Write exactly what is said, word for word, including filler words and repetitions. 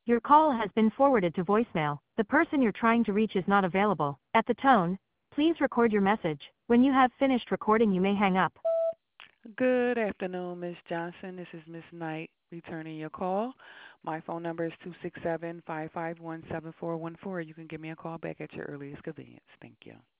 Your call has been forwarded to voicemail. The person you're trying to reach is not available. At the tone, please record your message. When you have finished recording, you may hang up. Good afternoon, Miss Johnson. This is Miss Knight returning your call. My phone number is two six seven, five five one, seven four one four. You can give me a call back at your earliest convenience. Thank you.